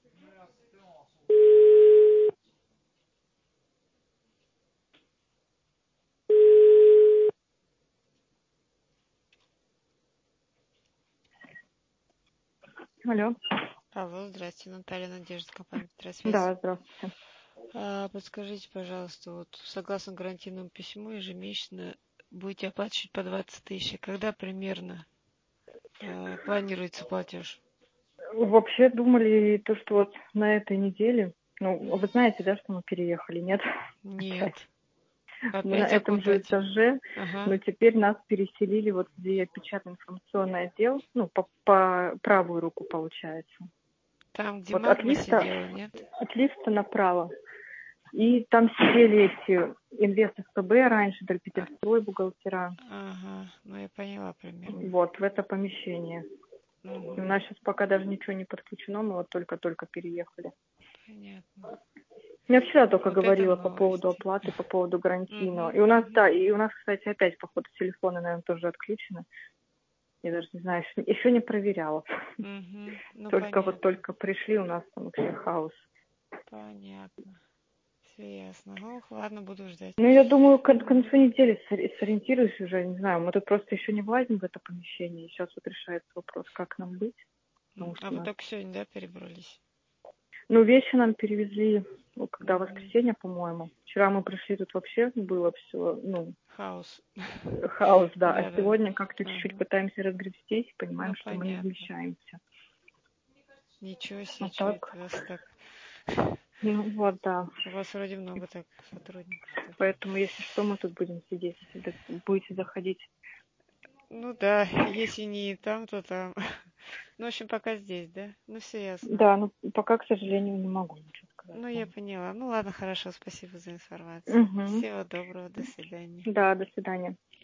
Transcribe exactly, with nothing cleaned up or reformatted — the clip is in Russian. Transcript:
Алло. Алло, здрасте, Наталья, Надежда, компания Петросвязь. Да, здравствуйте. А, подскажите, пожалуйста, вот согласно гарантийному письму ежемесячно будете оплачивать по двадцать тысяч. Когда примерно а, планируется платеж? Вообще думали то, что вот на этой неделе, ну, вы Мгм. знаете, да, что мы переехали, нет? Опять. Нет. Мы на Опять этом же окунтать? этаже, Ага. но теперь нас переселили вот где я печатный информационный отдел, ну, по, по правую руку получается. Там, где Вот от магма лифта, сидела, нет? от лифта направо. И там сидели эти инвест СПБ раньше, Дальпетерстрой, бухгалтера. Ага, ну я поняла примерно. Вот, в это помещение. И у Угу. нас сейчас пока даже ничего не подключено, мы вот только-только переехали. Понятно. Я всегда только Вот это говорила по поводу новости. оплаты, по поводу гарантийного. Угу, И у нас, угу, да, и у нас, кстати, опять, походу, телефоны, наверное, тоже отключены. Я даже не знаю, еще еще не проверяла. угу. Ну Только вот понятно. только пришли, у нас там вообще хаос. Понятно. Все ясно. Ну, ладно, буду ждать. Ну, я думаю, к к концу недели сори- сориентируюсь уже, не знаю, мы тут просто еще не влазим в это помещение. Сейчас вот решается вопрос, как нам быть. Потому М, что А у вы нас... только сегодня, да, перебрались? Ну, вещи нам перевезли, ну, когда Угу. воскресенье, по-моему. Вчера мы пришли, тут вообще было все, ну, Хаос. хаос, да. А Да, да. сегодня как-то чуть-чуть Ага. пытаемся разгребстись, понимаем, Ну, что мы не понятно. вмещаемся. Ничего себе, Вот что это так. вас так... Ну вот, да. У вас вроде много так сотрудников, что ли? Поэтому, если что, мы тут будем сидеть, если вы будете заходить. Ну да, если не там, то там. Ну, в общем, пока здесь, да? Ну, все ясно. Да, ну пока, к сожалению, не могу ничего сказать Ну, я вам. поняла. Ну, ладно, хорошо, спасибо за информацию. Угу. Всего доброго, до свидания. Да, до свидания.